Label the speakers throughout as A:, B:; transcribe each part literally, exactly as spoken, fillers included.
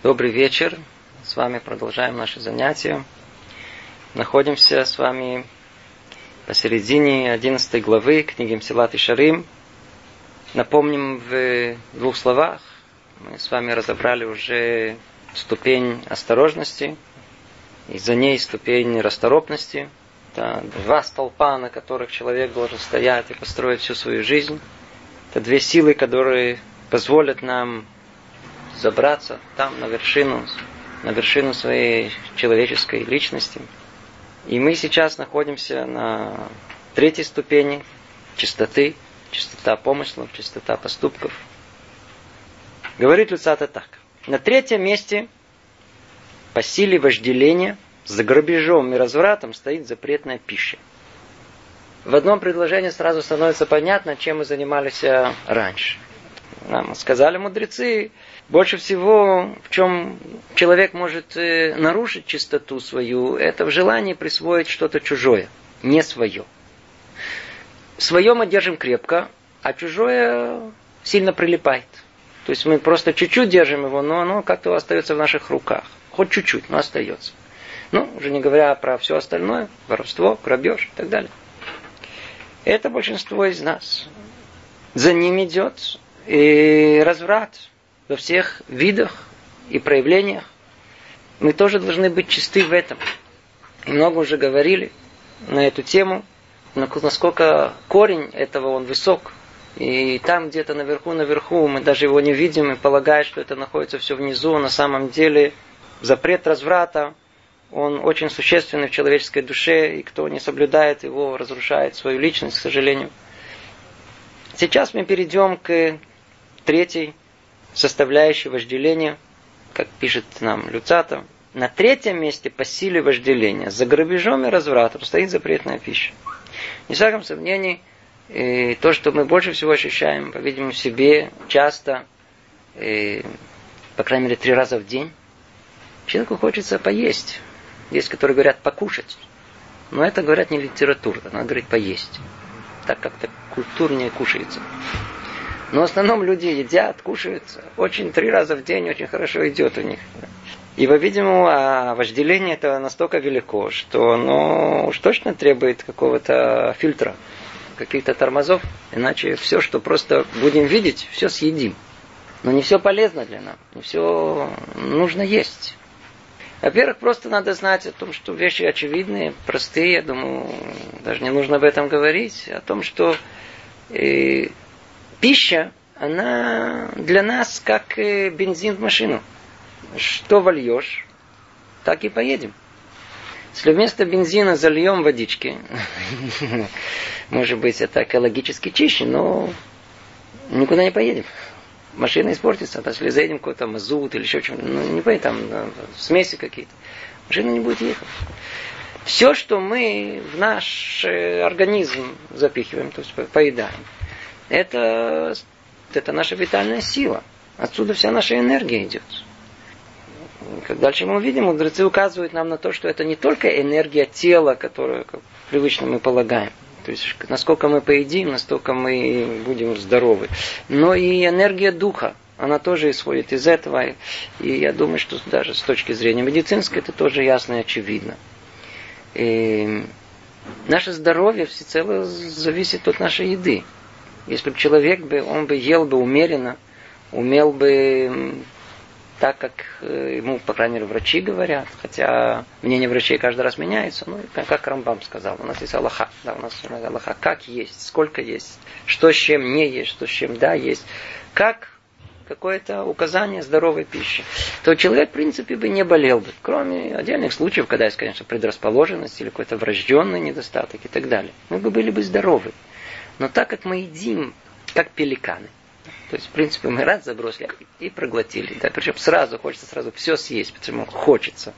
A: Добрый вечер. С вами продолжаем наши занятия. Находимся с вами посередине одиннадцатой главы книги Мсилат Ишарим. Напомним в двух словах. Мы с вами разобрали уже ступень осторожности, и за ней ступень расторопности. Это два столпа, на которых человек должен стоять и построить всю свою жизнь. Это две силы, которые позволят нам забраться там, на вершину, на вершину своей человеческой личности. И мы сейчас находимся на третьей ступени чистоты, чистота помыслов, чистота поступков. Говорит Люцата так. На третьем месте по силе вожделения, за грабежом и развратом стоит запретная пища. В одном предложении сразу становится понятно, чем мы занимались раньше. Нам сказали мудрецы, больше всего, в чем человек может нарушить чистоту свою, это в желании присвоить что-то чужое, не свое. Свое мы держим крепко, а чужое сильно прилипает. То есть мы просто чуть-чуть держим его, но оно как-то остается в наших руках. Хоть чуть-чуть, но остается. Ну, уже не говоря про все остальное, воровство, грабеж и так далее. Это большинство из нас. За ним идет и разврат во всех видах и проявлениях. Мы тоже должны быть чисты в этом. И много уже говорили на эту тему, насколько корень этого он высок. И там где-то наверху, наверху, мы даже его не видим и полагаем, что это находится все внизу. На самом деле запрет разврата, он очень существенный в человеческой душе, и кто не соблюдает его, разрушает свою личность, к сожалению. Сейчас мы перейдем к третьей составляющей вожделения, как пишет нам Люцата. На третьем месте по силе вожделения, за грабежом и развратом стоит запретная пища. Не всяком сомнении, и то, что мы больше всего ощущаем, по-видимому, в себе часто, и, по крайней мере, три раза в день, человеку хочется поесть. Есть, которые говорят покушать. Но это, говорят, не литература. Надо говорить поесть. Так как-то культурнее кушается. Но в основном люди едят, кушаются. Очень три раза в день очень хорошо идет у них. И, по-видимому, вожделение это настолько велико, что оно уж точно требует какого-то фильтра, каких-то тормозов. Иначе все, что просто будем видеть, все съедим. Но не все полезно для нас. Не все нужно есть. Во-первых, просто надо знать о том, что вещи очевидные, простые. Я думаю, даже не нужно об этом говорить. О том, что э, пища, она для нас как э, бензин в машину. Что вольешь, так и поедем. Если вместо бензина зальем водички, может быть, это экологически чище, но никуда не поедем. Машина испортится, а если заедем какой-то мазут или еще что-нибудь, ну, не поедем, там да, смеси какие-то, машина не будет ехать. Все, что мы в наш организм запихиваем, то есть поедаем, это, это наша витальная сила. Отсюда вся наша энергия идет. Как дальше мы увидим, мудрецы указывают нам на то, что это не только энергия тела, которую как привычно мы полагаем. То есть, насколько мы поедим, настолько мы будем здоровы. Но и энергия духа, она тоже исходит из этого. И я думаю, что даже с точки зрения медицинской, это тоже ясно и очевидно. И наше здоровье всецело зависит от нашей еды. Если бы человек, бы, он бы ел бы умеренно, умел бы так, как ему, по крайней мере, врачи говорят, хотя мнение врачей каждый раз меняется, ну, как Рамбам сказал, у нас есть Аллаха, да, у нас Аллаха, как есть, сколько есть, что с чем не есть, что с чем да есть, как какое-то указание здоровой пищи, то человек, в принципе, бы не болел бы, кроме отдельных случаев, когда есть, конечно, предрасположенность или какой-то врожденный недостаток и так далее. Мы бы были бы здоровы. Но так как мы едим, как пеликаны, то есть, в принципе, мы раз забросили и проглотили. Да, причем сразу, хочется сразу все съесть, потому что хочется.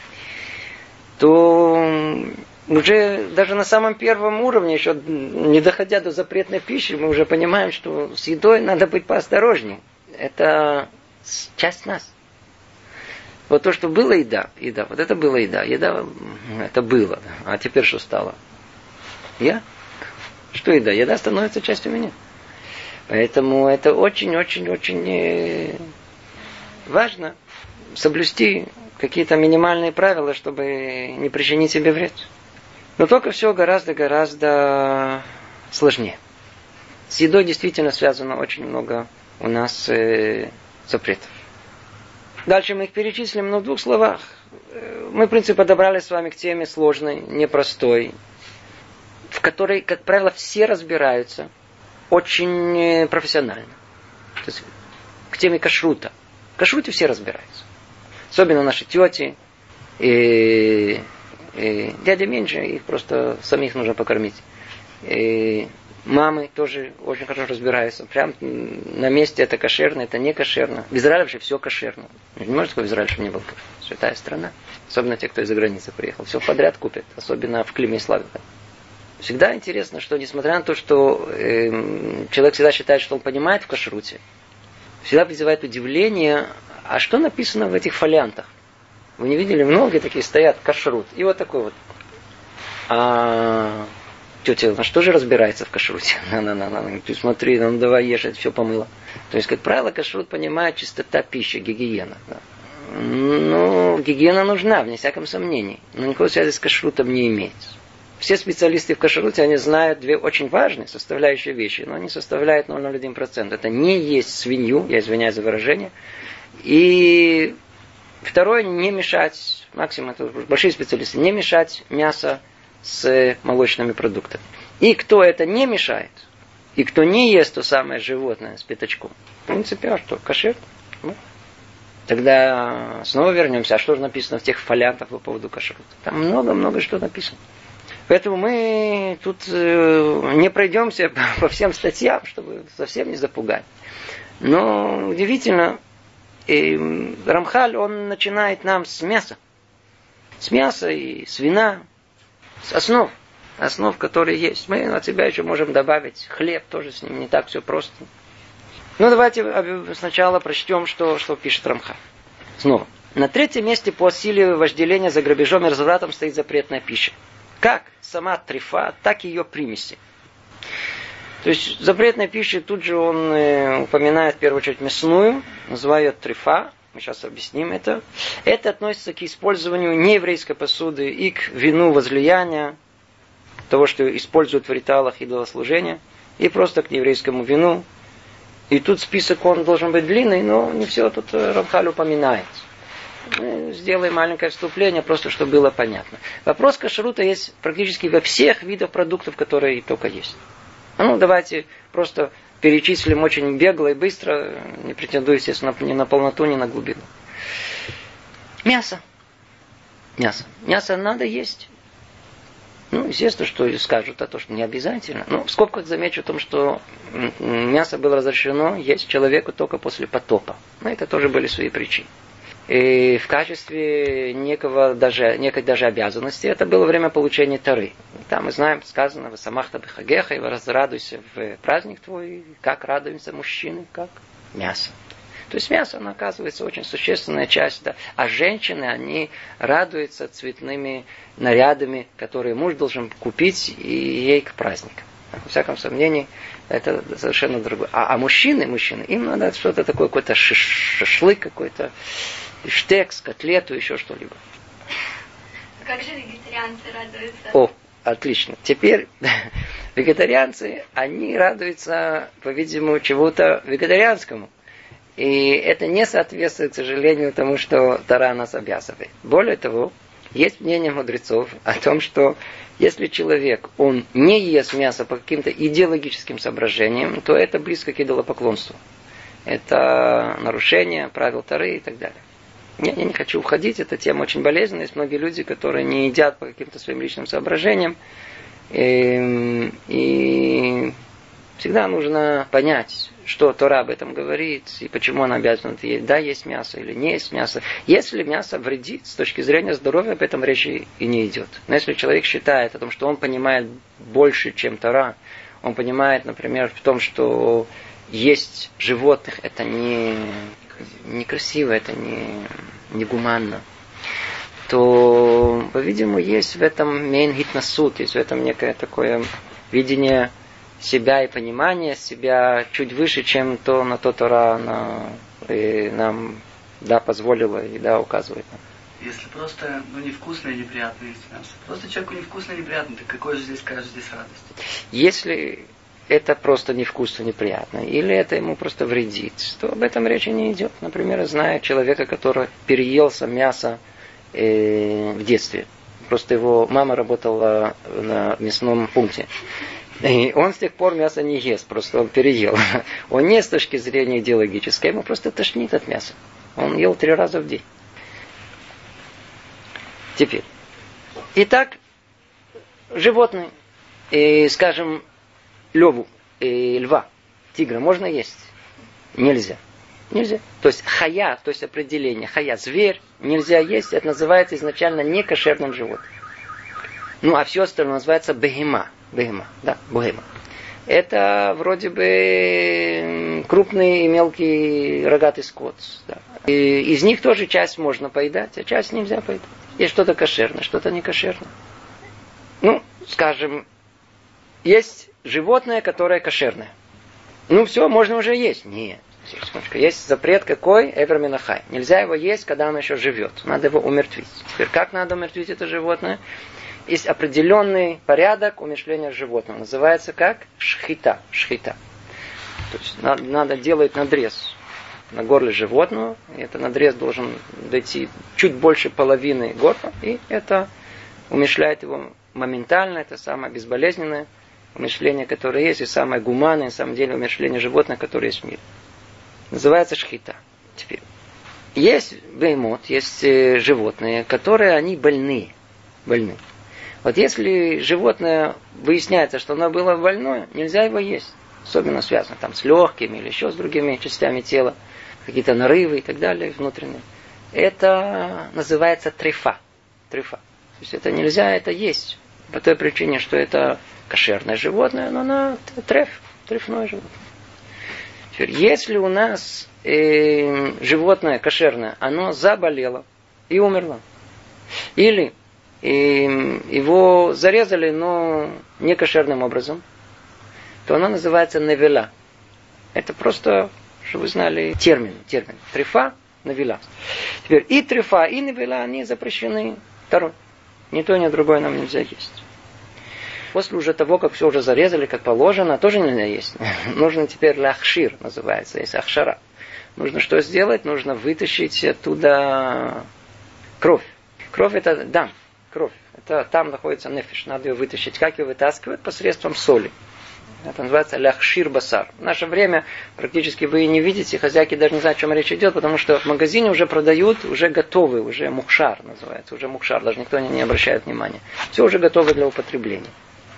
A: То уже даже на самом первом уровне, еще не доходя до запретной пищи, мы уже понимаем, что с едой надо быть поосторожнее. Это часть нас. Вот то, что было еда, еда, вот это была еда. Еда, это было. А теперь что стало? Я? Что еда? Еда становится частью меня. Поэтому это очень-очень-очень важно соблюсти какие-то минимальные правила, чтобы не причинить себе вред. Но только все гораздо-гораздо сложнее. С едой действительно связано очень много у нас э, запретов. Дальше мы их перечислим, но в двух словах. Мы, в принципе, подобрали с вами к теме сложной, непростой, в которой, как правило, все разбираются очень профессионально. То есть, к теме кашрута. В кашруте все разбираются. Особенно наши тети и, и дядя меньше, их просто самих нужно покормить. И мамы тоже очень хорошо разбираются. Прям на месте это кошерно, это не кошерно. В Израиле вообще все кошерно. Не может такое в Израиле, чтобы не было кошерно. Святая страна. Особенно те, кто из-за границы приехал. Все подряд купят. Особенно в Климе и Славе. Всегда интересно, что несмотря на то, что э, человек всегда считает, что он понимает в кашруте, всегда вызывает удивление, а что написано в этих фолиантах? Вы не видели? Многие такие стоят, кашрут. И вот такой вот. А тетя, на что же разбирается в кашруте? На-на-на-на. Ты смотри, ну давай ешь, это все помыло. То есть, как правило, кашрут понимает чистота пищи, гигиена. Да. Ну, гигиена нужна, вне всяком сомнении. Но никакой связи с кашрутом не имеется. Все специалисты в кашруте, они знают две очень важные составляющие вещи, но они составляют ноль целых ноль один процента. Это не есть свинью, я извиняюсь за выражение. И второе, не мешать, максимум это большие специалисты, не мешать мясо с молочными продуктами. И кто это не мешает, и кто не ест то самое животное с пятачком, в принципе, а что, кошер? Ну, тогда снова вернемся, а что же написано в тех фолиантах по поводу кашрута? Там много-много что написано. Поэтому мы тут э, не пройдемся по всем статьям, чтобы совсем не запугать. Но удивительно, и Рамхаль, он начинает нам с мяса. С мяса и с вина, с основ. Основ, которые есть. Мы от себя еще можем добавить хлеб, тоже с ним не так все просто. Ну, давайте сначала прочтем, что, что пишет Рамхаль. Снова. На третьем месте по силе вожделения за грабежом и развратом стоит запретная пища. Как сама трифа, так и ее примеси. То есть запретная пища, тут же он э, упоминает в первую очередь мясную, называет трифа, мы сейчас объясним это. Это относится к использованию нееврейской посуды и к вину возлияния, того, что используют в ритуалах идолослужения, и просто к нееврейскому вину. И тут список, он должен быть длинный, но не все тут Рамхаль упоминает. Мы сделаем маленькое вступление, просто чтобы было понятно. Вопрос кашрута есть практически во всех видах продуктов, которые только есть. Ну, давайте просто перечислим очень бегло и быстро, не претендую, естественно, ни на полноту, ни на глубину. Мясо. Мясо. Мясо надо есть. Ну, естественно, что скажут, а то, что не обязательно. Ну, в скобках замечу о том, что мясо было разрешено есть человеку только после потопа. Но это тоже были свои причины. И в качестве некого даже, некой даже обязанности это было время получения Торы. Там мы знаем, сказано, «Васамахта бехагеха», и «Разрадуйся в праздник твой», как радуемся мужчины, как мясо. То есть мясо, оно оказывается очень существенная часть. Да. А женщины, они радуются цветными нарядами, которые муж должен купить и ей к праздникам. Во всяком сомнении, это совершенно другое. А, а мужчины, мужчины, им надо что-то такое, какой-то шашлык, какой-то штекс, котлету, еще что-либо.
B: Как же вегетарианцы радуются?
A: О, отлично. Теперь вегетарианцы, они радуются, по-видимому, чему-то вегетарианскому. И это не соответствует, к сожалению, тому, что Тора нас обязывает. Более того, есть мнение мудрецов о том, что если человек, он не ест мясо по каким-то идеологическим соображениям, то это близко к идолопоклонству. Это нарушение правил Торы и так далее. Я, я не хочу уходить, эта тема очень болезненная. Есть многие люди, которые не едят по каким-то своим личным соображениям. И, и всегда нужно понять, что Тора об этом говорит, и почему она обязана есть. Да, есть мясо или не есть мясо. Если мясо вредит, с точки зрения здоровья, об этом речи и не идет. Но если человек считает о том, что он понимает больше, чем Тора, он понимает, например, в том, что есть животных, это не, некрасиво, это не, не гуманно, то, по-видимому, есть в этом мейн гитнасут, есть в этом некое такое видение себя и понимание себя чуть выше, чем то, на то Тора на, и нам да, позволила и да, указывает нам.
C: Если просто, ну, невкусное и неприятное есть мясо. Просто человеку невкусно и неприятно, так какой же здесь, скажешь, здесь радость?
A: Если это просто невкусно, неприятно, или это ему просто вредит, то об этом речи не идет. Например, я знаю человека, который переелся мясо э, в детстве. Просто его мама работала на мясном пункте. И он с тех пор мясо не ест, просто он переел. Он не с точки зрения идеологической, ему просто тошнит от мяса. Он ел три раза в день. Теперь. Итак, животные, и, скажем, леву, и льва, тигра можно есть? Нельзя. Нельзя. То есть хая, то есть определение, хая, зверь, нельзя есть, это называется изначально некошерным животным. Ну, а все остальное называется бегема. Бегема, да, бегема. Это вроде бы крупный и мелкий рогатый скот. Да. И из них тоже часть можно поедать, а часть нельзя поедать. Есть что-то кошерное, что-то не кошерное. Ну, скажем, есть животное, которое кошерное. Ну, все, можно уже есть. Нет. Есть запрет какой? Эвер минахай. Нельзя его есть, когда оно еще живет. Надо его умертвить. Теперь, как надо умертвить это животное? Есть определенный порядок умершления животного. Называется как? Шхита. Шхита. То есть надо, надо делать надрез на горле животного. И этот надрез должен дойти чуть больше половины горла. И это умерщвляет его моментально. Это самое безболезненное умерщвление, которое есть. И самое гуманное, на самом деле, умерщвление животных, которое есть в мире. Называется шхита. Теперь. Есть беймот, есть животные, которые они больные. Больны. Вот если животное выясняется, что оно было больное, нельзя его есть. Особенно связано там с легкими или еще с другими частями тела. Какие-то нарывы и так далее внутренние. Это называется трефа. Трефа. То есть это нельзя это есть. По той причине, что это кошерное животное, но оно треф. Трефное животное. Теперь, если у нас э, животное кошерное, оно заболело и умерло. Или и его зарезали, но не кошерным образом, то она называется невела. Это просто, чтобы вы знали, термин. термин. Трефа, невела. Теперь и трефа, и невела, они запрещены. Второе. Ни то, ни другое нам нельзя есть. После уже того, как все уже зарезали, как положено, тоже нельзя есть. Нужно теперь лахшир, называется, есть ахшара. Нужно что сделать? Нужно вытащить оттуда кровь. Кровь это дам. Кровь. Это там находится нефиш. Надо ее вытащить. Как ее вытаскивают? Посредством соли. Это называется ляхшир басар. В наше время практически вы не видите, хозяйки даже не знают, о чем речь идет, потому что в магазине уже продают, уже готовый, уже мухшар называется. Уже мухшар. Даже никто не, не обращает внимания. Все уже готово для употребления.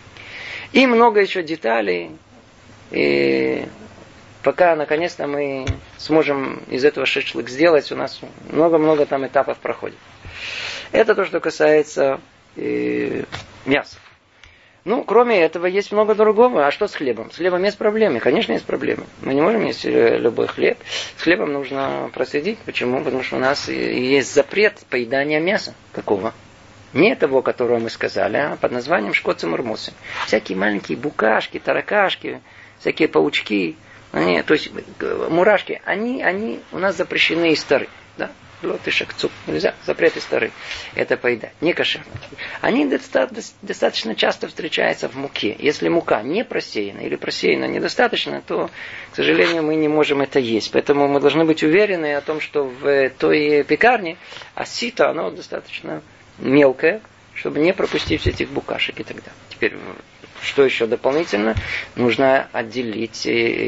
A: И много еще деталей. И пока наконец-то мы сможем из этого шашлык сделать, у нас много-много там этапов проходит. Это то, что касается э, мяса. Ну, кроме этого, есть много другого. А что с хлебом? С хлебом есть проблемы. Конечно, есть проблемы. Мы не можем есть любой хлеб. С хлебом нужно проследить. Почему? Потому что у нас есть запрет поедания мяса. Какого? Не того, которого мы сказали, а под названием шкоцы мурмусы. Всякие маленькие букашки, таракашки, всякие паучки, они, то есть мурашки, они, они у нас запрещены и стары. Да? Нельзя, запреты старые. Это поедать. Не кошерно. Они достаточно часто встречаются в муке. Если мука не просеяна или просеяна недостаточно, то, к сожалению, мы не можем это есть. Поэтому мы должны быть уверены о том, что в той пекарне сито, оно достаточно мелкое, чтобы не пропустить все этих букашек и так далее. Теперь, что еще дополнительно? Нужно отделить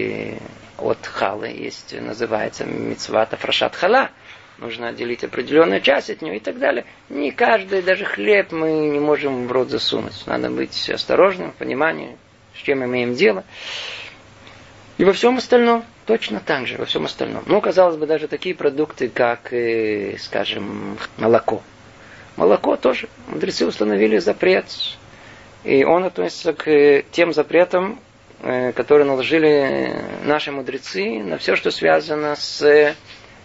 A: от халы. Есть, называется мицват афрашат хала. Нужно отделить определенную часть от нее и так далее. Не каждый, даже хлеб мы не можем в рот засунуть. Надо быть осторожным, в понимании, с чем мы имеем дело. И во всем остальном точно так же, во всем остальном. Ну, казалось бы, даже такие продукты, как, э, скажем, молоко. Молоко тоже. Мудрецы установили запрет. И он относится к тем запретам, э, которые наложили наши мудрецы на все, что связано с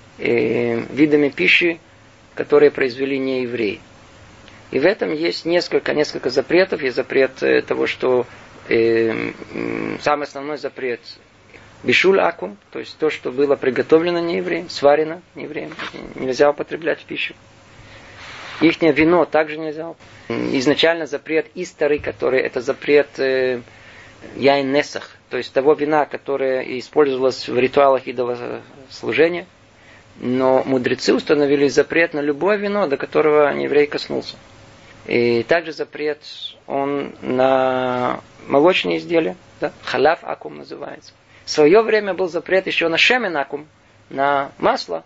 A: видами пищи, которые произвели не евреи. И в этом есть несколько, несколько запретов. Есть запрет того, что э, самый основной запрет Бишуль акум, то есть то, что было приготовлено неевреем, сварено неевреем, нельзя употреблять в пищу. Ихнее вино также нельзя. Изначально запрет исторы, который это запрет э, яйн несах, то есть того вина, которое использовалось в ритуалах идолослужения. Но мудрецы установили запрет на любое вино, до которого еврей коснулся. И также запрет он на молочные изделия, да? Халяв акум называется. В свое время был запрет еще на шемен акум, на масло,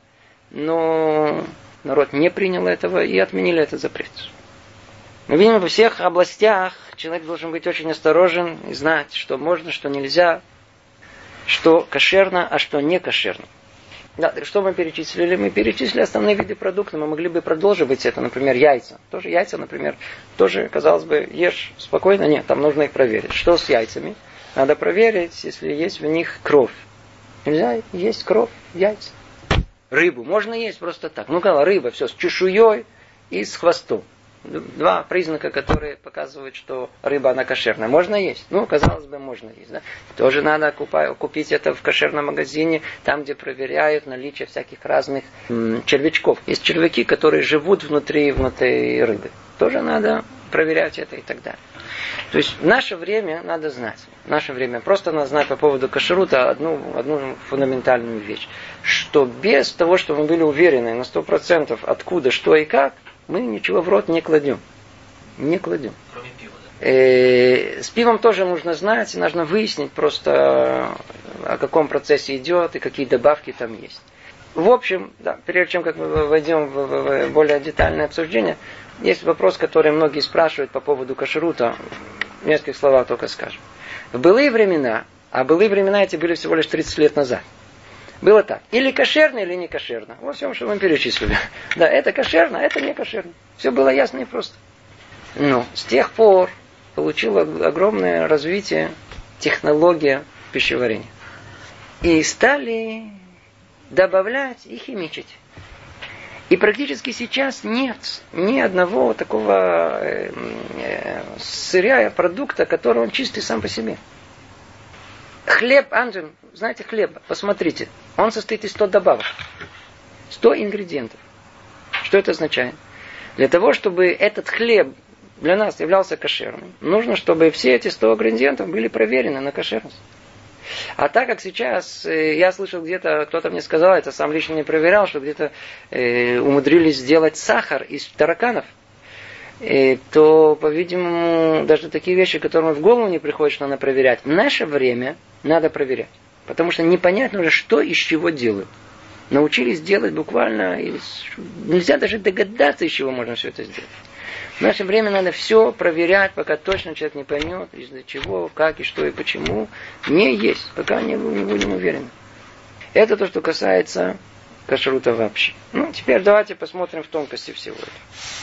A: но народ не принял этого и отменили этот запрет. Мы видим, во всех областях человек должен быть очень осторожен и знать, что можно, что нельзя, что кошерно, а что не кошерно. Да, что мы перечислили? Мы перечислили основные виды продуктов. Мы могли бы продолжить это, например, яйца. Тоже яйца, например, тоже, казалось бы, ешь спокойно. Нет, там нужно их проверить. Что с яйцами? Надо проверить, если есть в них кровь. Нельзя есть кровь в яйца. Рыбу можно есть просто так. Ну, когда рыба, все, с чешуей и с хвостом. Два признака, которые показывают, что рыба, она кошерная. Можно есть? Ну, казалось бы, можно есть. Да? Тоже надо купить это в кошерном магазине, там, где проверяют наличие всяких разных м, червячков. Есть червяки, которые живут внутри, внутри рыбы. Тоже надо проверять это и так далее. То есть в наше время надо знать. В наше время просто надо знать по поводу кашрута одну, одну фундаментальную вещь. Что без того, что мы были уверены на сто процентов откуда, что и как, мы ничего в рот не кладем. Не кладем.
D: Кроме пива,
A: да? Э, с пивом тоже нужно знать, нужно выяснить просто, о каком процессе идет и какие добавки там есть. В общем, да, прежде чем как мы войдем в, в, в более детальное обсуждение, есть вопрос, который многие спрашивают по поводу кашрута. В нескольких словах только скажем. В былые времена, а былые времена эти были всего лишь тридцать лет назад, было так. Или кошерно, или не кошерно. Во всем, что мы перечислили. Да, это кошерно, а это не кошерно. Все было ясно и просто. Но с тех пор получила огромное развитие технология пищеварения. И стали добавлять и химичить. И практически сейчас нет ни одного такого э, э, сырья, продукта, который он чистый сам по себе. Хлеб, Анджин, знаете хлеб, посмотрите, он состоит из ста добавок, ста ингредиентов. Что это означает? Для того, чтобы этот хлеб для нас являлся кошерным, нужно, чтобы все эти сто ингредиентов были проверены на кошерность. А так как сейчас, э, я слышал где-то, кто-то мне сказал, это сам лично не проверял, что где-то э, умудрились сделать сахар из тараканов, э, то, по-видимому, даже такие вещи, которые в голову не приходят, что надо проверять, в наше время надо проверять. Потому что непонятно уже, что из чего делают. Научились делать буквально, из... нельзя даже догадаться, из чего можно все это сделать. В наше время надо все проверять, пока точно человек не поймет, из-за чего, как и что и почему. Не есть, пока не, не будем уверены. Это то, что касается кашрута вообще. Ну, теперь давайте посмотрим в тонкости всего этого.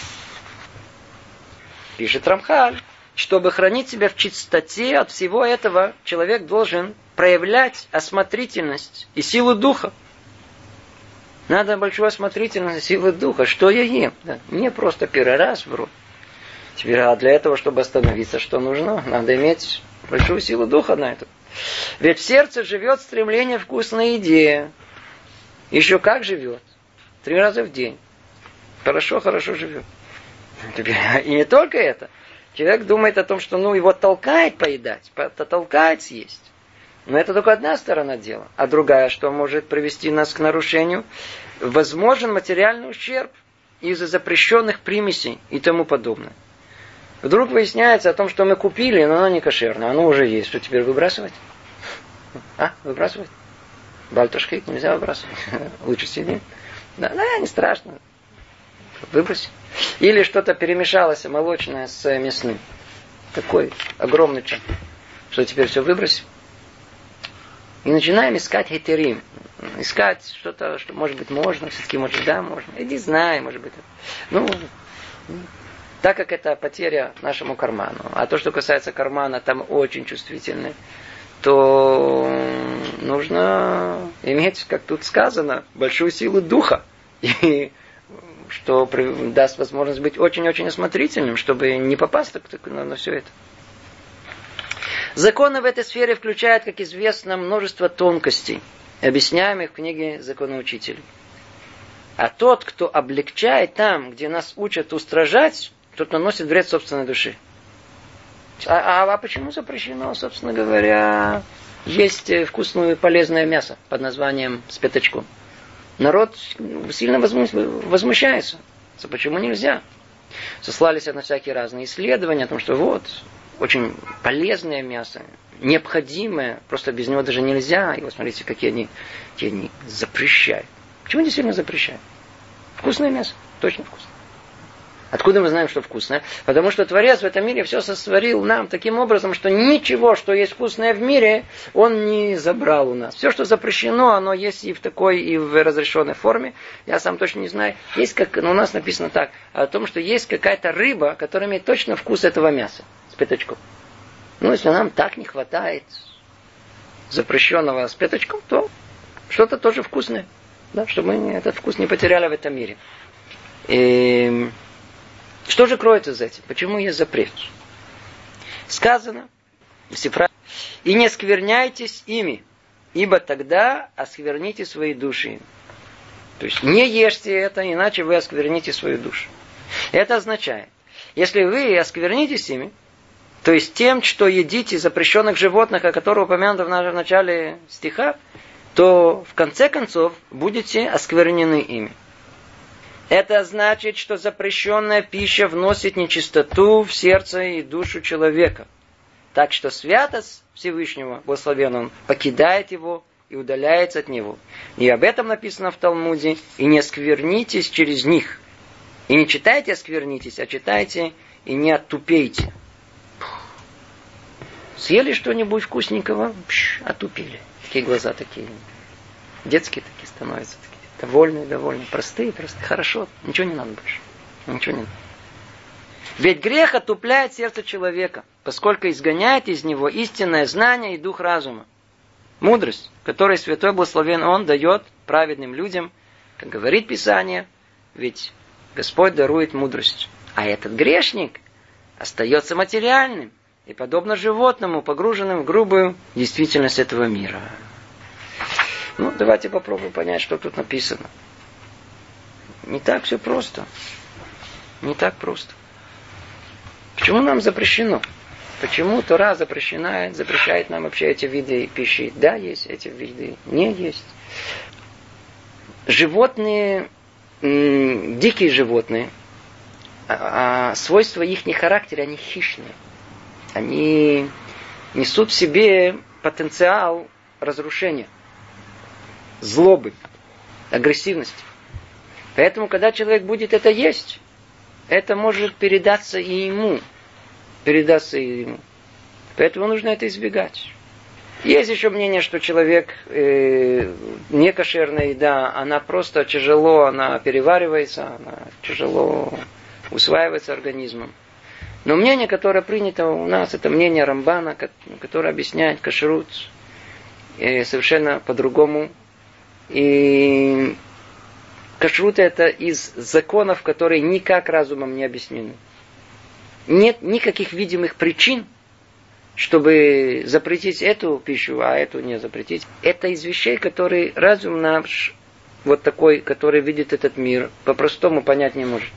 A: Пишет Рамхаль, чтобы хранить себя в чистоте от всего этого, человек должен проявлять осмотрительность и силу духа. Надо большую осмотрительность и силу духа. Что я ем? Да. Не просто первый раз в рот. Теперь, а для этого, чтобы остановиться, что нужно? Надо иметь большую силу духа на это. Ведь в сердце живет стремление к вкусной еде. Еще как живет? Три раза в день. Хорошо, хорошо живет. И не только это. Человек думает о том, что ну, его толкает поедать, толкает съесть. Но это только одна сторона дела. А другая, что может привести нас к нарушению? Возможен материальный ущерб из-за запрещенных примесей и тому подобное. Вдруг выясняется о том, что мы купили, но оно не кошерное. Оно уже есть. Что теперь выбрасывать? А? Выбрасывать? Бальтушки нельзя выбрасывать. Лучше сидеть. Да, да, не страшно. Выбрось. Или что-то перемешалось молочное с мясным. Такой огромный чан. Что теперь все выбросим? И начинаем искать хетерим. Искать что-то, что может быть можно, все-таки может да, можно. И не знаю, может быть. Ну, так как это потеря нашему карману. А то, что касается кармана, там очень чувствительны, то нужно иметь, как тут сказано, большую силу духа. И что даст возможность быть очень-очень осмотрительным, чтобы не попасть на, на все это. Законы в этой сфере включают, как известно, множество тонкостей, объясняемых в книге законоучителей. А тот, кто облегчает там, где нас учат устражать, тот наносит вред собственной душе. А, а, а почему запрещено, собственно говоря, есть вкусное и полезное мясо под названием с пятачком? Народ сильно возмущается. Почему нельзя? Сослались на всякие разные исследования о том, что вот, очень полезное мясо, необходимое, просто без него даже нельзя. И вот смотрите, какие они, какие они запрещают. Почему действительно запрещают? Вкусное мясо, точно вкусное. Откуда мы знаем, что вкусное? Потому что Творец в этом мире все сотворил нам таким образом, что ничего, что есть вкусное в мире, Он не забрал у нас. Все, что запрещено, оно есть и в такой, и в разрешенной форме. Я сам точно не знаю. Есть как, ну, у нас написано так, о том, что есть какая-то рыба, которая имеет точно вкус этого мяса с пятачком. Ну, если нам так не хватает запрещенного с пятачком, то что-то тоже вкусное. Да, чтобы мы этот вкус не потеряли в этом мире. И что же кроется за этим? Почему есть запрет? Сказано в Сифра: «И не скверняйтесь ими, ибо тогда оскверните свои души». То есть не ешьте это, иначе вы оскверните свою душу. Это означает, если вы осквернитесь ими, то есть тем, что едите запрещенных животных, о которых упомянуто в начале стиха, то в конце концов будете осквернены ими. Это значит, что запрещенная пища вносит нечистоту в сердце и душу человека. Так что святость Всевышнего, благословен Он, покидает его и удаляется от него. И об этом написано в Талмуде: «И не осквернитесь через них». И не читайте «осквернитесь», а читайте «и не оттупейте». Съели что-нибудь вкусненького, пш, отупили. Такие глаза такие, детские такие становятся. Такие. Довольные, довольные, простые, простые. Хорошо, ничего не надо больше. Ничего не надо. Ведь грех отупляет сердце человека, поскольку изгоняет из него истинное знание и дух разума. Мудрость, которой Святой Благословен Он дает праведным людям, как говорит Писание, ведь Господь дарует мудрость. А этот грешник остается материальным и подобно животному, погруженным в грубую действительность этого мира. Ну, давайте попробуем понять, что тут написано. Не так все просто. Не так просто. Почему нам запрещено? Почему Тора запрещает, запрещает нам вообще эти виды пищи? Да, есть эти виды, не есть. Животные, м- дикие животные, а, а свойства их характера, они хищные. Они несут в себе потенциал разрушения, злобы, агрессивности. Поэтому, когда человек будет это есть, это может передаться и ему. Передаться и ему. Поэтому нужно это избегать. Есть еще мнение, что человек, э, некошерная еда, она просто тяжело, она переваривается, она тяжело усваивается организмом. Но мнение, которое принято у нас, это мнение Рамбана, которое объясняет кашрут э, совершенно по-другому. И кашрут это из законов, которые никак разумом не объяснены. Нет никаких видимых причин, чтобы запретить эту пищу, а эту не запретить. Это из вещей, которые разум наш, вот такой, который видит этот мир, по-простому понять не может.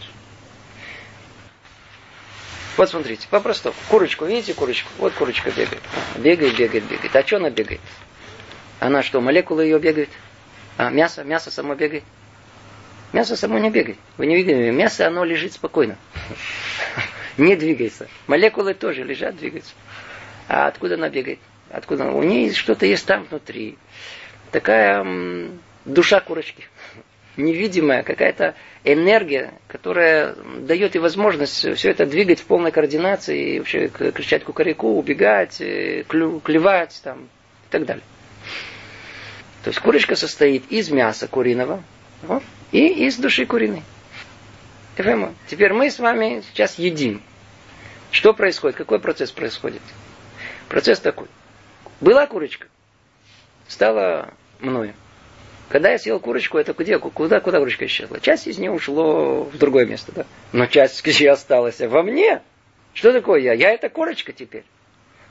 A: Вот смотрите, по-простому. Курочку, видите курочку? Вот курочка бегает. Бегает, бегает, бегает. А что она бегает? Она что, молекулы ее бегают? А мясо? Мясо само бегает? Мясо само не бегает. Вы не видите? Мясо, оно лежит спокойно. Не двигается. Молекулы тоже лежат, двигаются. А откуда она бегает? Откуда? У нее что-то есть там внутри. Такая м, душа курочки. Невидимая какая-то энергия, которая дает ей возможность все это двигать в полной координации, и вообще кричать кукареку, убегать, клю, клевать там, и так далее. То есть курочка состоит из мяса куриного вот, и из души куриной. Теперь мы с вами сейчас едим. Что происходит? Какой процесс происходит? Процесс такой. Была курочка, стала мною. Когда я съел курочку, это где? Куда, куда курочка исчезла? Часть из нее ушло в другое место, да? Но часть где осталась во мне. Что такое я? Я это курочка теперь.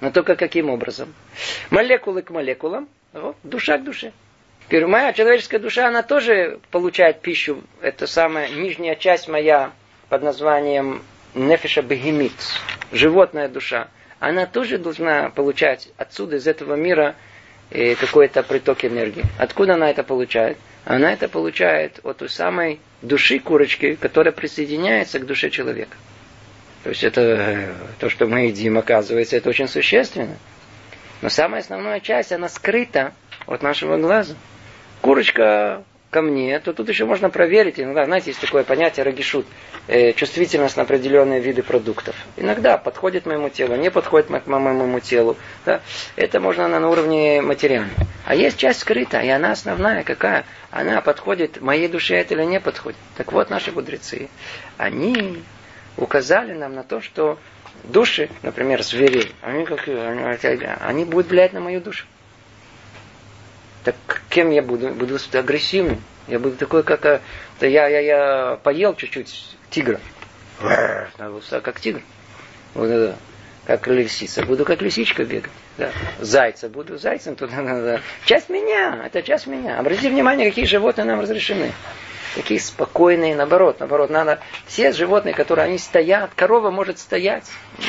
A: Но только каким образом? Молекулы к молекулам, вот, душа к душе. Теперь моя человеческая душа, она тоже получает пищу. Это самая нижняя часть моя под названием нефеша бегемит, животная душа. Она тоже должна получать отсюда, из этого мира, какой-то приток энергии. Откуда она это получает? Она это получает от той самой души курочки, которая присоединяется к душе человека. То есть это то, что мы едим, оказывается, это очень существенно. Но самая основная часть, она скрыта от нашего глаза. Курочка ко мне, то тут еще можно проверить. Иногда, знаете, есть такое понятие рагишут, э, чувствительность на определенные виды продуктов. Иногда подходит моему телу, не подходит к моему телу. Да? Это можно на уровне материального. А есть часть скрытая, и она основная какая? Она подходит моей душе это или не подходит. Так вот, наши мудрецы, они указали нам на то, что души, например, зверей, они, как, они, они будут влиять на мою душу. Так кем я буду? Буду агрессивным. Я буду такой, как... Да я, я, я поел чуть-чуть тигра. Как тигр. Вот это, как лисица. Буду как лисичка бегать. Да. Зайца. Буду зайцем. Туда надо. Часть меня. Это часть меня. Обратите внимание, какие животные нам разрешены. Такие спокойные. Наоборот. Наоборот. Надо... Все животные, которые они стоят. Корова может стоять.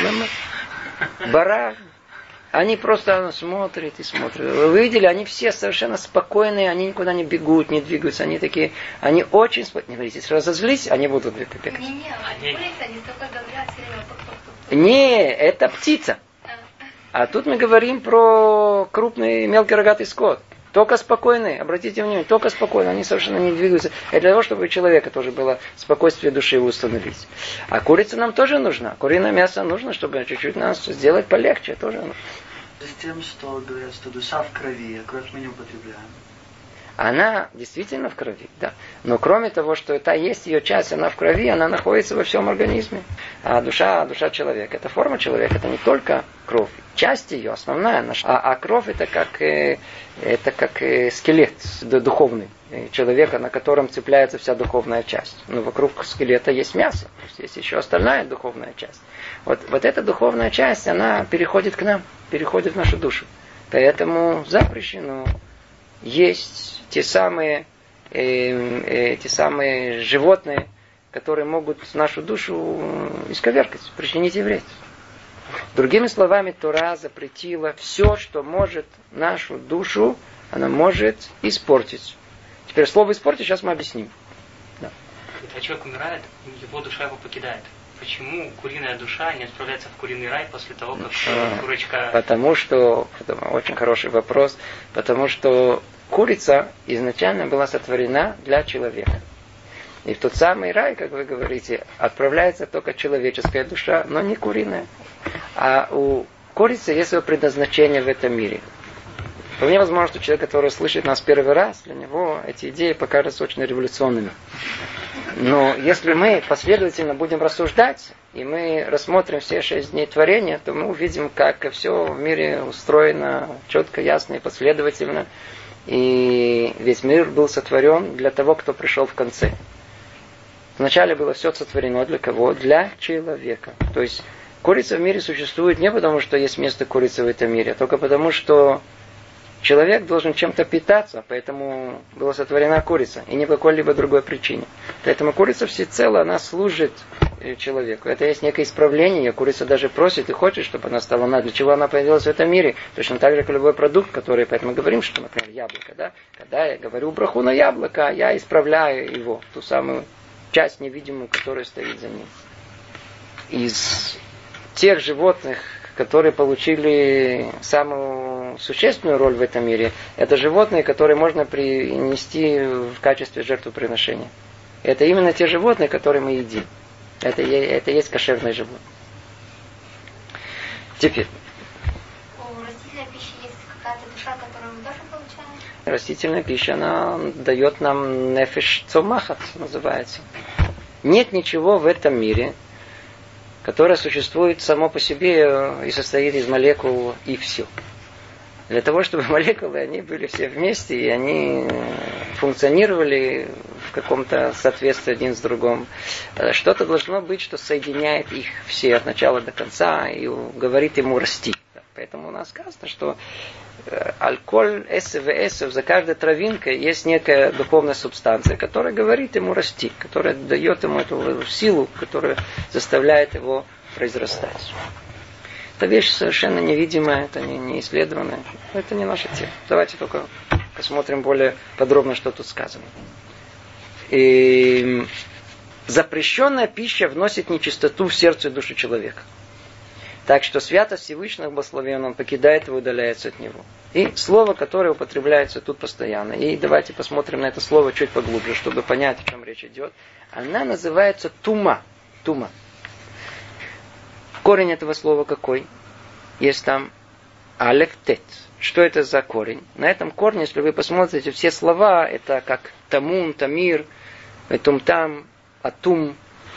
A: Баран. Они просто смотрят и смотрят. Вы видели, они все совершенно спокойные, они никуда не бегут, не двигаются. Они такие, они очень спокойные. Не говорите, если разозлись, они будут бегать.
B: Не, не, они курица, они столько говорят все время.
A: Не, это птица. А тут мы говорим про крупный мелкий рогатый скот. Только спокойные, обратите внимание, только спокойно, они совершенно не двигаются. Это для того, чтобы у человека тоже было спокойствие души установить. А курица нам тоже нужна. Куриное мясо нужно, чтобы чуть-чуть нас сделать полегче. Тоже нужно.
C: С тем, что говорят, что душа в крови, а кровь мы не употребляем.
A: Она действительно в крови, да. Но кроме того, что это есть ее часть, она в крови, она находится во всем организме. А душа, душа человека, это форма человека, это не только кровь. Часть ее, основная наша. А, а кровь это как, э, это как э, скелет духовный человека, на котором цепляется вся духовная часть. Но вокруг скелета есть мясо, то есть, есть еще остальная духовная часть. Вот, вот эта духовная часть, она переходит к нам, переходит в нашу душу. Поэтому запрещено есть те самые, э, э, те самые животные, которые могут нашу душу исковеркать, причинить ей вред. Другими словами, Тора запретила все, что может нашу душу, она может испортить. Теперь слово «испортить» сейчас мы объясним. Да.
D: Когда человек умирает, его душа его покидает. Почему куриная душа не отправляется в куриный рай после того, как а, курочка...
A: Потому что, это очень хороший вопрос, потому что курица изначально была сотворена для человека. И в тот самый рай, как вы говорите, отправляется только человеческая душа, но не куриная. А у курицы есть свое предназначение в этом мире. Вполне возможно, что человек, который слышит нас первый раз, для него эти идеи покажутся очень революционными. Но если мы последовательно будем рассуждать, и мы рассмотрим все шесть дней творения, то мы увидим, как все в мире устроено четко, ясно и последовательно. И весь мир был сотворен для того, кто пришел в конце. Вначале было все сотворено для кого? Для человека. То есть курица в мире существует не потому, что есть место курицы в этом мире, а только потому, что человек должен чем-то питаться, поэтому была сотворена курица, и не по какой-либо другой причине. Поэтому курица всецело, она служит человеку. Это есть некое исправление, курица даже просит и хочет, чтобы она стала на. Для чего она появилась в этом мире? Точно так же, как любой продукт, который, поэтому мы говорим, что, например, яблоко, да? Когда я говорю браху на яблоко, я исправляю его, ту самую часть невидимую, которая стоит за ним. Из тех животных, которые получили самую существенную роль в этом мире, это животные, которые можно принести в качестве жертвоприношения. Это именно те животные, которые мы едим. Это, это есть кошерные животные. Теперь.
B: У растительной пищи есть какая-то душа, которую мы тоже получаем?
A: Растительная пища, она дает нам нефеш цомахат, называется. Нет ничего в этом мире, которое существует само по себе и состоит из молекул и все. Для того, чтобы молекулы, они были все вместе, и они функционировали в каком-то соответствии один с другим. Что-то должно быть, что соединяет их все от начала до конца и говорит ему расти. Поэтому у нас сказано, что алкоголь, эсэв, эсэв, за каждой травинкой есть некая духовная субстанция, которая говорит ему расти, которая дает ему эту силу, которая заставляет его произрастать. Это вещь совершенно невидимая, это не, не исследованная, это не наша тема. Давайте только посмотрим более подробно, что тут сказано. И запрещенная пища вносит нечистоту в сердце и душу человека. Так что святость Всевышнего благословен, он покидает его, удаляется от него. И слово, которое употребляется тут постоянно. И давайте посмотрим на это слово чуть поглубже, чтобы понять, о чем речь идет. Она называется тума. Тума. Корень этого слова какой? Есть там алеф тет. Что это за корень? На этом корне, если вы посмотрите, все слова, это как тамун, тамир, тумтам, атум.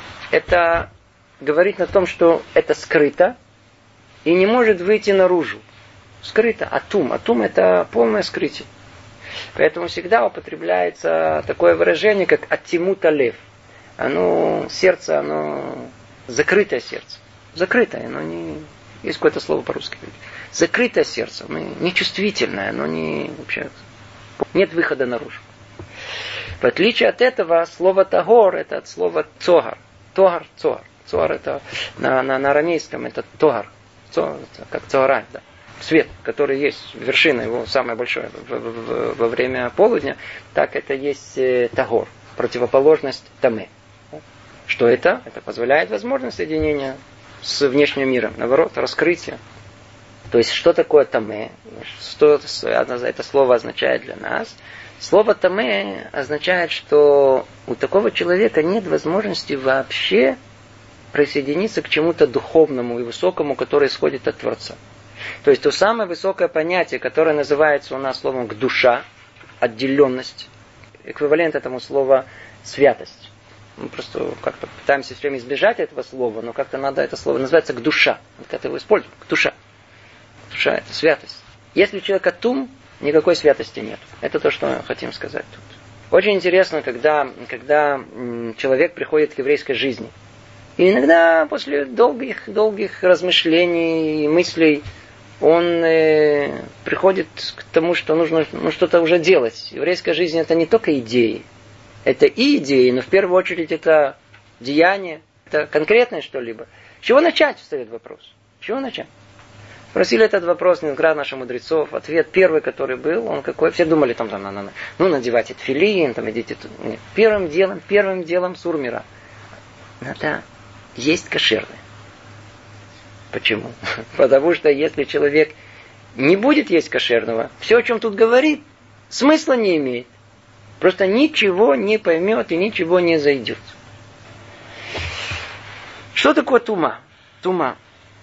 A: Это говорит о том, что это скрыто и не может выйти наружу. Скрыто. Атум. Атум это полное скрытие. Поэтому всегда употребляется такое выражение, как аттимут алев. Оно, сердце, оно закрытое сердце. Закрытое, оно не... Есть какое-то слово по-русски. Закрытое сердце, оно нечувствительное, оно не... Вообще, нет выхода наружу. В отличие от этого, слово тагор, это от слова цогар. Тогар, цогар. Цогар это на, на, на арамейском, это тогар. Цогар, это как цогара, да. Свет, который есть, вершина его самая большая в, в, в, во время полудня, так это есть э, тагор, противоположность таме. Что это? Это позволяет возможность соединения с внешним миром. Наоборот, раскрытие. То есть, что такое таме? Что это слово означает для нас? Слово таме означает, что у такого человека нет возможности вообще присоединиться к чему-то духовному и высокому, которое исходит от Творца. То есть, то самое высокое понятие, которое называется у нас словом «душа», отделенность, эквивалент этому слову «святость». Мы просто как-то пытаемся все время избежать этого слова, но как-то надо это слово. Называется «гдуша». Вот как его используем. «Гдуша». «Душа» — это святость. Если у человека тум, никакой святости нет. Это то, что мы хотим сказать тут. Очень интересно, когда, когда человек приходит к еврейской жизни. И иногда после долгих, долгих размышлений и мыслей он э, приходит к тому, что нужно ну, что-то уже делать. Еврейская жизнь — это не только идеи. Это и идеи, но в первую очередь это деяние, это конкретное что-либо. С чего начать, встает вопрос. С чего начать? Спросили этот вопрос неоднократно наших мудрецов. Ответ первый, который был, он какой? Все думали, там, там, там, ну, надевайте тфилин, там, идите тут. Нет. Первым делом, первым делом сурмира. Надо есть кошерное. Почему? Потому что если человек не будет есть кошерного, все, о чем тут говорит, смысла не имеет. Просто ничего не поймет и ничего не зайдет. Что такое тума? Тума.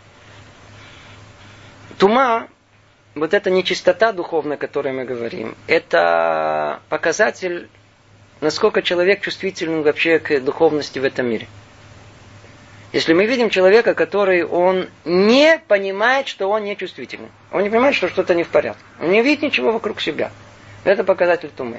A: Тума, вот эта нечистота духовная, о которой мы говорим, это показатель, насколько человек чувствителен вообще к духовности в этом мире. Если мы видим человека, который он не понимает, что он не чувствительный, он не понимает, что что-то не в порядке, он не видит ничего вокруг себя, это показатель тумы.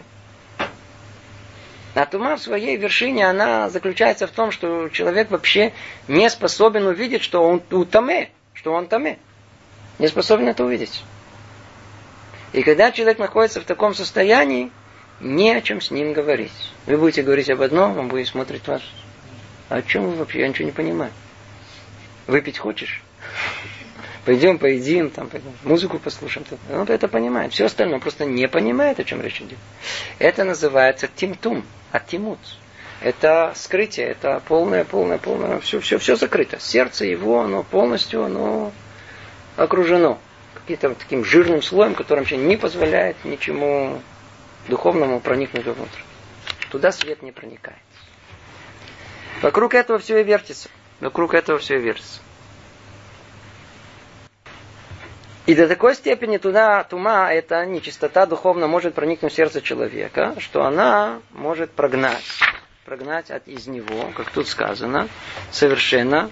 A: А тума в своей вершине, она заключается в том, что человек вообще не способен увидеть, что он таме, что он таме. Не способен это увидеть. И когда человек находится в таком состоянии, не о чем с ним говорить. Вы будете говорить об одном, он будет смотреть вас. А о чем вы вообще? Я ничего не понимаю. Выпить хочешь? Пойдем, поедим, там, пойдем, музыку послушаем. Он это понимает. Все остальное просто не понимает, о чем речь идет. Это называется тимтум, аттимут. Это скрытие, это полное, полное, полное, все, все, все закрыто. Сердце его, оно полностью, оно окружено каким-то вот таким жирным слоем, который вообще не позволяет ничему духовному проникнуть вовнутрь. Туда свет не проникает. Вокруг этого все и вертится. Вокруг этого все и вертится. И до такой степени туда тума, эта нечистота духовно может проникнуть в сердце человека, что она может прогнать, прогнать от, из него, как тут сказано, совершенно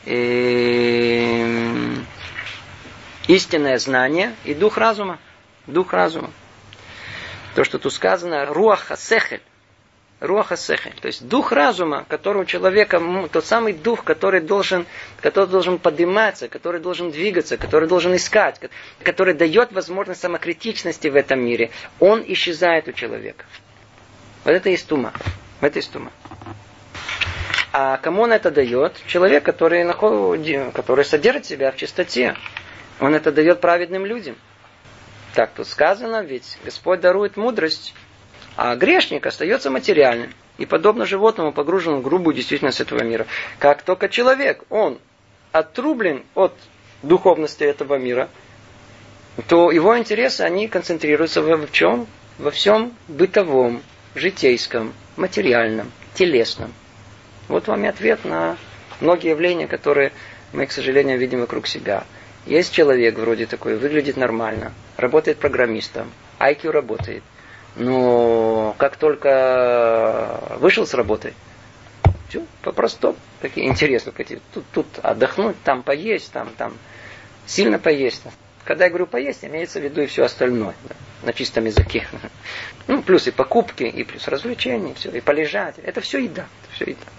A: э, истинное знание и дух разума. Дух разума. То, что тут сказано, руах хасехель, руах ха-сехель. То есть дух разума, который у человека, тот самый дух, который должен, который должен подниматься, который должен двигаться, который должен искать, который дает возможность самокритичности в этом мире, он исчезает у человека. Вот это есть тума. Это есть тума. А кому он это дает? Человек, который, находит, который содержит себя в чистоте. Он это дает праведным людям. Так тут сказано, ведь Господь дарует мудрость, а грешник остается материальным. И подобно животному, погруженному в грубую действительность этого мира. Как только человек, он отрублен от духовности этого мира, то его интересы, они концентрируются в, в чем? Во всем бытовом, житейском, материальном, телесном. Вот вам и ответ на многие явления, которые мы, к сожалению, видим вокруг себя. Есть человек вроде такой, выглядит нормально, работает программистом, ай кью работает. Но как только вышел с работы, все, по-простому, какие интересные, какие, тут, тут отдохнуть, там поесть, там, там, сильно поесть. Когда я говорю поесть, имеется в виду и все остальное, да, на чистом языке. Ну, плюс и покупки, и плюс развлечения, все, и полежать. Это все еда, это все еда.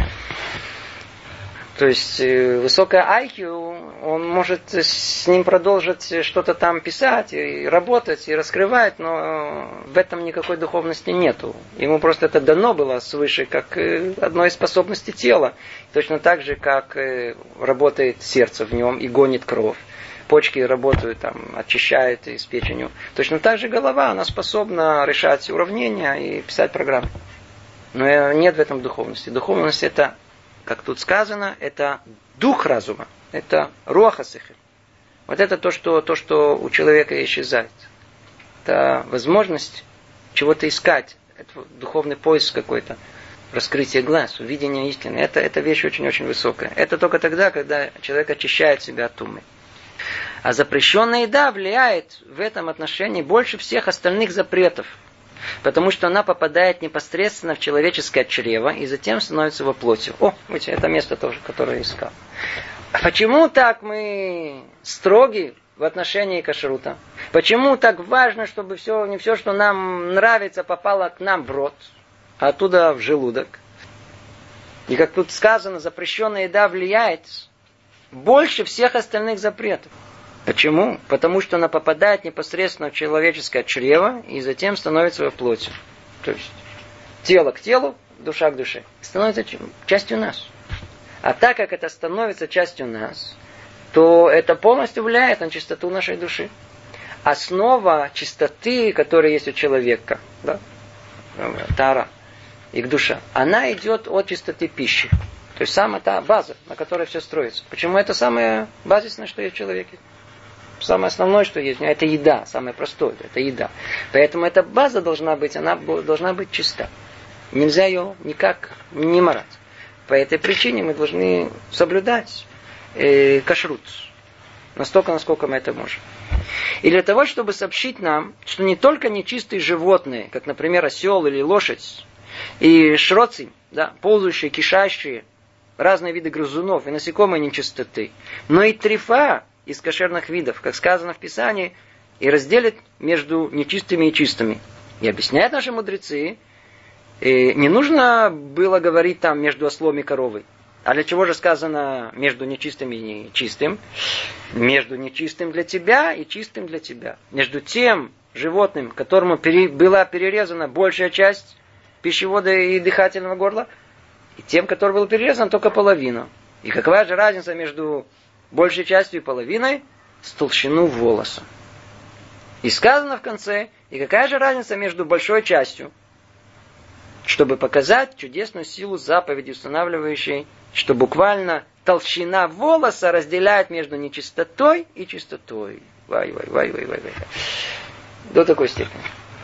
A: То есть высокое ай кью, он может с ним продолжить что-то там писать, и работать, и раскрывать, но в этом никакой духовности нету. Ему просто это дано было свыше, как одной из способностей тела. Точно так же, как работает сердце в нем и гонит кровь. Почки работают, там, очищают из печенью. Точно так же голова, она способна решать уравнения и писать программы. Но нет в этом духовности. Духовность это, как тут сказано, это дух разума. Это руах ха-сехель. Вот это то что, то, что у человека исчезает. Это возможность чего-то искать. Это духовный поиск какой-то. Раскрытие глаз, увидение истины. Это, это вещь очень-очень высокая. Это только тогда, когда человек очищает себя от тумы. А запрещенная еда влияет в этом отношении больше всех остальных запретов. Потому что она попадает непосредственно в человеческое чрево и затем становится его плотью. О, видите, это место тоже, которое я искал. Почему так мы строги в отношении кашрута? Почему так важно, чтобы все, не все, что нам нравится, попало к нам в рот, а оттуда в желудок? И как тут сказано, запрещенная еда влияет больше всех остальных запретов. Почему? Потому что она попадает непосредственно в человеческое чрево и затем становится его плотью. То есть тело к телу, душа к душе. Становится частью нас. А так как это становится частью нас, то это полностью влияет на чистоту нашей души. Основа чистоты, которая есть у человека, да, тара, их душа, она идет от чистоты пищи. То есть самая та база, на которой все строится. Почему это самое базисное, что есть в человеке? Самое основное, что есть, это еда, самое простое, это еда. Поэтому эта база должна быть, она должна быть чиста. Нельзя ее никак не марать. По этой причине мы должны соблюдать э, кашрут. Настолько, насколько мы это можем. И для того, чтобы сообщить нам, что не только нечистые животные, как, например, осел или лошадь, и шроцы, да, ползающие, кишащие, разные виды грызунов и насекомые нечистоты, но и трифа из кошерных видов, как сказано в Писании, и разделит между нечистыми и чистыми. И объясняют наши мудрецы, и не нужно было говорить там между ослом и коровой. А для чего же сказано между нечистым и нечистым? Между нечистым для тебя и чистым для тебя. Между тем животным, которому пере, была перерезана большая часть пищевода и дыхательного горла, и тем, который был перерезан только половина. И какова же разница между большей частью и половиной? С толщину волоса. И сказано в конце, и какая же разница между большой частью? Чтобы показать чудесную силу заповеди, устанавливающей, что буквально толщина волоса разделяет между нечистотой и чистотой. Вай, вай, вай, вай, вай, вай. До такой степени.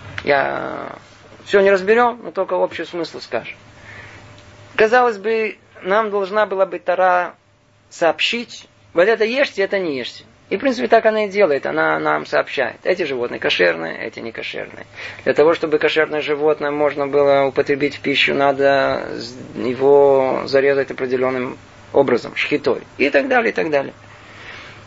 A: Я все не разберем, но только общий смысл скажем. Казалось бы, нам должна была бы Тора сообщить, вот это ешьте, это не ешьте. И, в принципе, так она и делает. Она нам сообщает. Эти животные кошерные, эти не кошерные. Для того, чтобы кошерное животное можно было употребить в пищу, надо его зарезать определенным образом, шхитой. И так далее, и так далее.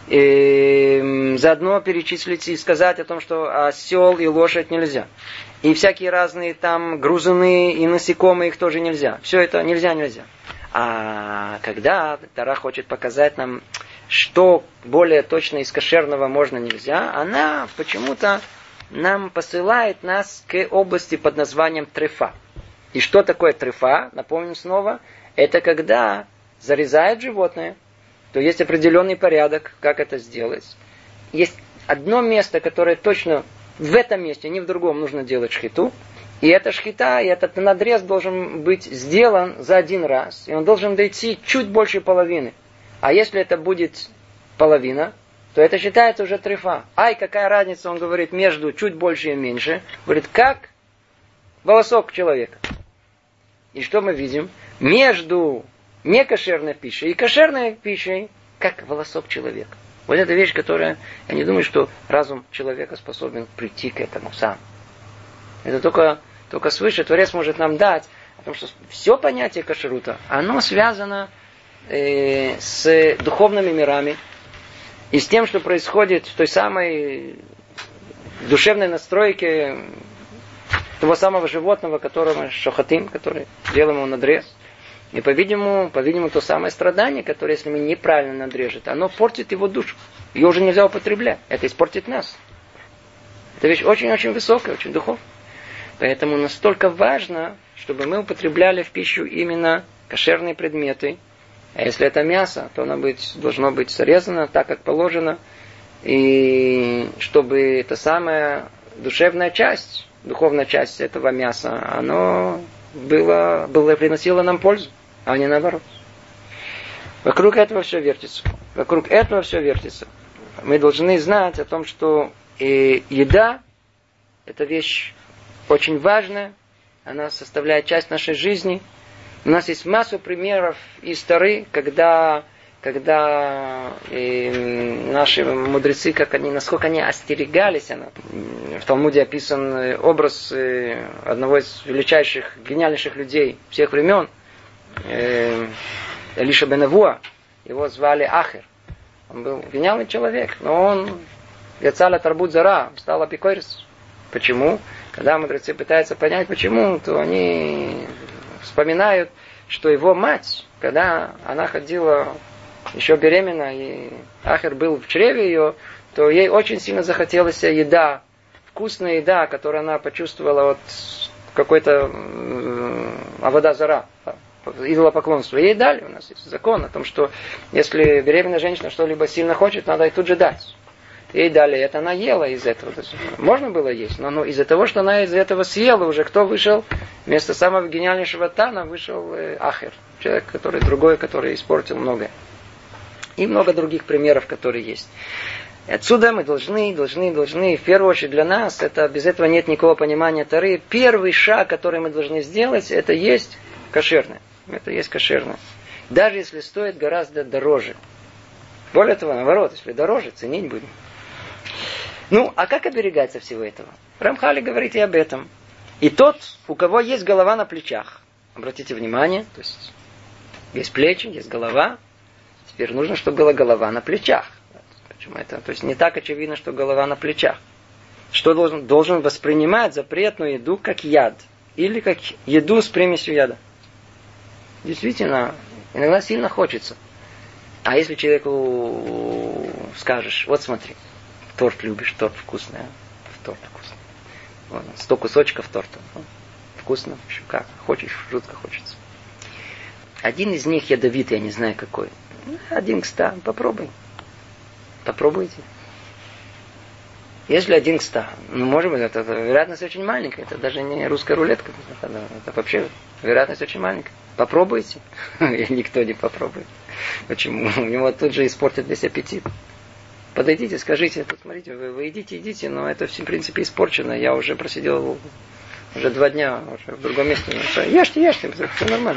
A: И заодно перечислить и сказать о том, что осел и лошадь нельзя. И всякие разные там грузуны и насекомые, их тоже нельзя. Все это нельзя, нельзя. А когда Тора хочет показать нам, что более точно из кошерного можно, нельзя, она почему-то нам посылает нас к области под названием трефа. И что такое трефа? Напомним снова. Это когда зарезают животное, то есть определенный порядок, как это сделать. Есть одно место, которое точно в этом месте, не в другом, нужно делать шхиту. И эта шхита, и этот надрез должен быть сделан за один раз. И он должен дойти чуть больше половины. А если это будет половина, то это считается уже трефа. Ай, какая разница, он говорит, между чуть больше и меньше. Говорит, как волосок человека. И что мы видим? Между некошерной пищей и кошерной пищей, как волосок человека. Вот эта вещь, которая, я не думаю, что разум человека способен прийти к этому сам. Это только, только свыше Творец может нам дать, потому что все понятие кашрута, оно связано э, с духовными мирами и с тем, что происходит в той самой душевной настройке того самого животного, которого мы шохотим, который делаем ему надрез. И, по-видимому, по-видимому, то самое страдание, которое, если мы неправильно надрежет, оно портит его душу. Ее уже нельзя употреблять. Это испортит нас. Это вещь очень-очень высокая, очень духовная. Поэтому настолько важно, чтобы мы употребляли в пищу именно кошерные предметы. А если это мясо, то оно быть, должно быть срезано так, как положено. И чтобы эта самая душевная часть, духовная часть этого мяса, оно было, было, приносило нам пользу, а не наоборот. Вокруг этого все вертится. Вокруг этого все вертится. Мы должны знать о том, что э, еда – это вещь очень важная. Она составляет часть нашей жизни. У нас есть массу примеров из Торы, когда, когда э, наши мудрецы, как они, насколько они остерегались. Она, в Талмуде описан образ э, одного из величайших, гениальнейших людей всех времен, э, Элиша бен Авуа. Его звали Ахер. Он был гениальный человек, но он яцала тарбут зара, стал апикорис. Почему? Когда мудрецы пытаются понять, почему, то они вспоминают, что его мать, когда она ходила еще беременна, и Ахер был в чреве ее, то ей очень сильно захотелось еда, вкусная еда, которую она почувствовала от какой-то э, авода зара, идолопоклонства. Ей дали, у нас есть закон о том, что если беременная женщина что-либо сильно хочет, надо ей тут же дать. Ей дали, это она ела из этого. Можно было есть, но, но из-за того, что она из этого съела, уже кто вышел? Вместо самого гениальнейшего Тана вышел э, Ахер. Человек, который другой, который испортил многое. И много других примеров, которые есть. Отсюда мы должны, должны, должны, в первую очередь для нас, это, без этого нет никакого понимания Торы. Первый шаг, который мы должны сделать, это есть кошерное. Это есть кошерное. Даже если стоит гораздо дороже. Более того, наоборот, если дороже, ценить будем. Ну, а как оберегаться всего этого? Рамхали говорит и об этом. И тот, у кого есть голова на плечах, обратите внимание, то есть есть плечи, есть голова, теперь нужно, чтобы была голова на плечах. Почему это? То есть не так очевидно, что голова на плечах. Что должен? Должен воспринимать запретную еду как яд. Или как еду с примесью яда. Действительно, иногда сильно хочется. А если человеку скажешь, вот смотри, торт любишь, торт вкусный, а? Торт вкусный. Вот, сто кусочков торта. Вкусно, еще как, хочешь, жутко хочется. Один из них ядовитый, я не знаю какой. Один к ста, попробуй. Попробуйте. Если один к ста, ну, может быть, это, это вероятность очень маленькая. Это даже не русская рулетка. Это, это вообще вероятность очень маленькая. Попробуйте. И никто не попробует. Почему? У него тут же испортит весь аппетит. Подойдите, скажите, смотрите, вы, вы идите, идите, но это все, в принципе, испорчено. Я уже просидел уже два дня уже в другом месте. Ешьте, ешьте, все нормально.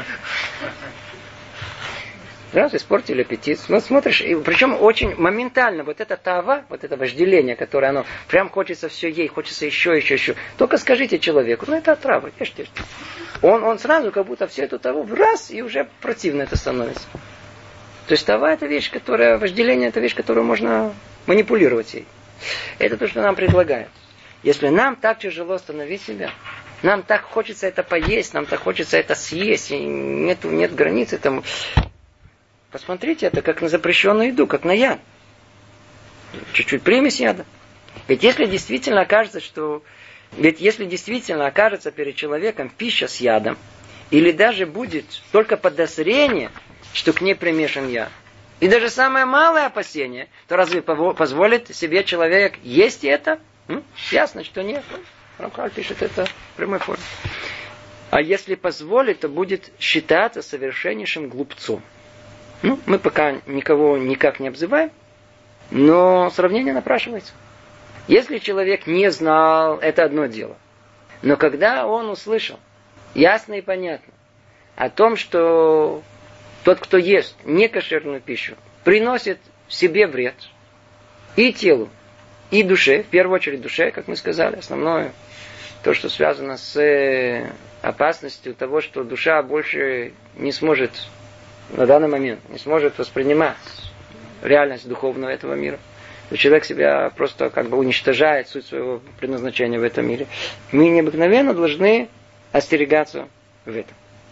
A: Раз испортили аппетит. Ну, смотришь, и причем очень моментально вот это тава, вот это вожделение, которое оно, прям хочется все ей, хочется еще, еще, еще. Только скажите человеку, ну это отрава, ешьте, ешьте. Он, он сразу как будто все эту таву раз, и уже противно это становится. То есть тава это вещь, которая, вожделение это вещь, которую можно манипулировать ей. Это то, что нам предлагают. Если нам так тяжело остановить себя, нам так хочется это поесть, нам так хочется это съесть, и нет, нет границ этому. Посмотрите это как на запрещенную еду, как на яд. Чуть-чуть примесь яда. Ведь если действительно окажется, что... Ведь если действительно окажется перед человеком пища с ядом, или даже будет только подозрение, что к ней примешан яд, и даже самое малое опасение, то разве позволит себе человек есть это? М? Ясно, что нет. Рамхаль пишет это в прямой форме. А если позволит, то будет считаться совершеннейшим глупцом. Ну, мы пока никого никак не обзываем, но сравнение напрашивается. Если человек не знал, это одно дело. Но когда он услышал ясно и понятно о том, что тот, кто ест некошерную пищу, приносит себе вред и телу, и душе, в первую очередь душе, как мы сказали, основное, то, что связано с опасностью того, что душа больше не сможет на данный момент, не сможет воспринимать реальность духовного этого мира. То человек себя просто как бы уничтожает суть своего предназначения в этом мире. Мы необыкновенно должны остерегаться в этом.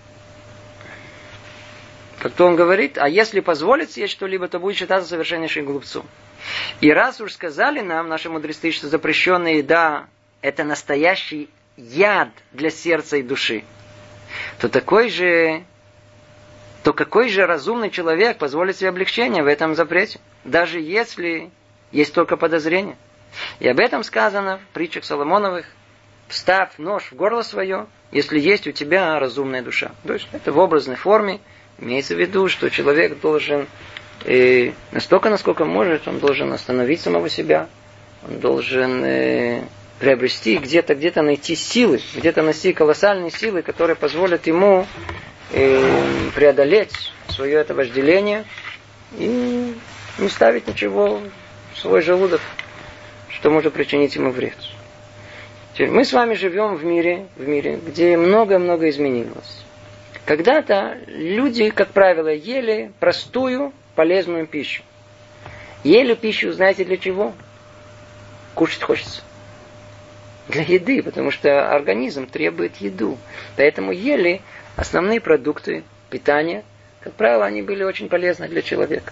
A: Как-то он говорит, а если позволит съесть что-либо, то будет считаться совершеннейшим глупцом. И раз уж сказали нам, наши мудрецы, что запрещенная еда это настоящий яд для сердца и души, то такой же, то какой же разумный человек позволит себе облегчение в этом запрете, даже если есть только подозрение. И об этом сказано в притчах Соломоновых: вставь нож в горло свое, если есть у тебя разумная душа. То есть это в образной форме. Имеется в виду, что человек должен э, настолько, насколько может, он должен остановить самого себя, он должен э, приобрести где-то, где-то найти силы, где-то найти колоссальные силы, которые позволят ему э, преодолеть свое это вожделение и не ставить ничего в свой желудок, что может причинить ему вред. Теперь мы с вами живем в мире, в мире, где много-много изменилось. Когда-то люди, как правило, ели простую, полезную пищу. Ели пищу, знаете, для чего? Кушать хочется. Для еды, потому что организм требует еду. Поэтому ели основные продукты питания. Как правило, они были очень полезны для человека.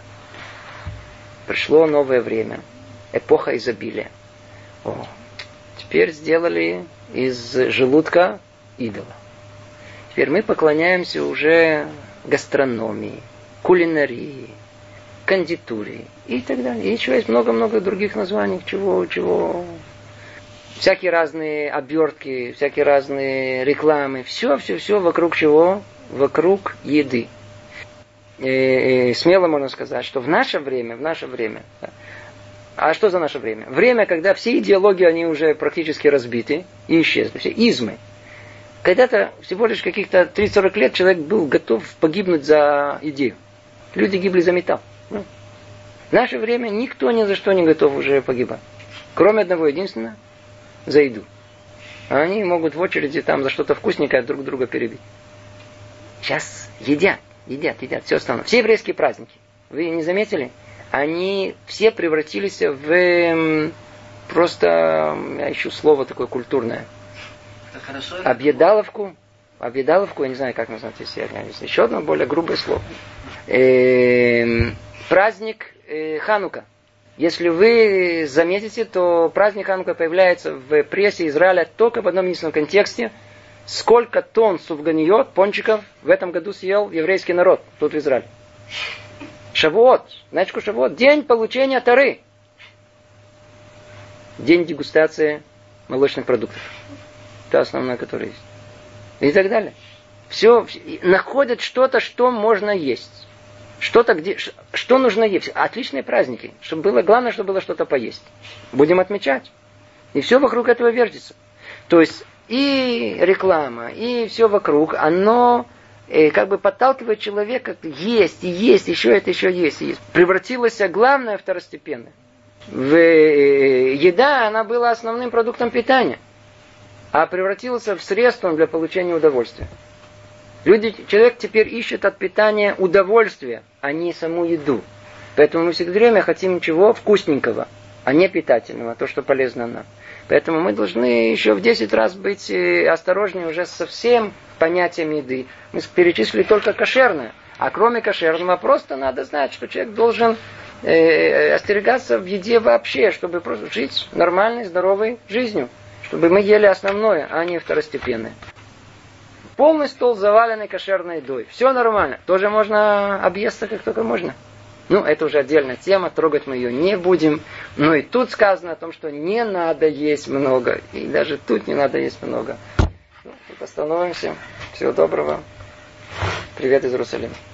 A: Пришло новое время. Эпоха изобилия. О, теперь сделали из желудка идола. Теперь мы поклоняемся уже гастрономии, кулинарии, кондитерии и так далее. И еще есть много-много других названий, чего, чего. Всякие разные обертки, всякие разные рекламы. Все, все, все вокруг чего? Вокруг еды. И, и смело можно сказать, что в наше время, в наше время, а что за наше время? Время, когда все идеологии, они уже практически разбиты и исчезли. Все измы. Когда-то всего лишь каких-то тридцать-сорок лет человек был готов погибнуть за идею. Люди гибли за металл. В наше время никто ни за что не готов уже погибать. Кроме одного единственного, за еду. А они могут в очереди там за что-то вкусненькое друг друга перебить. Сейчас едят, едят, едят, все остальное. Все еврейские праздники, вы не заметили? Они все превратились в просто, я ищу слово такое культурное, объедаловку, объедаловку, я не знаю, как назвать, если еще одно более грубое слово. Э, праздник э, Ханука. Если вы заметите, то праздник Ханука появляется в прессе Израиля только в одном единственном контексте. Сколько тонн суфганиот, пончиков, в этом году съел еврейский народ тут в Израиле. Шавуот, знаете, что Шавуот? День получения Торы. День дегустации молочных продуктов. Это основное, которое есть. И так далее. Все, находят что-то, что можно есть. Что-то, где, что нужно есть. Отличные праздники. Чтобы было, главное, чтобы было что-то поесть. Будем отмечать. И все вокруг этого вертится. То есть, и реклама, и все вокруг, оно э, как бы подталкивает человека есть, и есть, еще это, еще есть, и есть. Превратилось главное второстепенное. В, э, еда, она была основным продуктом питания. А превратился в средство для получения удовольствия. Люди, человек теперь ищет от питания удовольствие, а не саму еду. Поэтому мы все время хотим чего? Вкусненького, а не питательного, то, что полезно нам. Поэтому мы должны еще в десять раз быть осторожнее уже со всем понятием еды. Мы перечислили только кошерное. А кроме кошерного, просто надо знать, что человек должен э, остерегаться в еде вообще, чтобы просто жить нормальной, здоровой жизнью. Чтобы мы ели основное, а не второстепенное. Полный стол заваленный кошерной едой. Все нормально. Тоже можно объесться, как только можно. Ну, это уже отдельная тема, трогать мы ее не будем. Но и тут сказано о том, что не надо есть много. И даже тут не надо есть много. Ну, тут остановимся. Всего доброго. Привет из Иерусалима.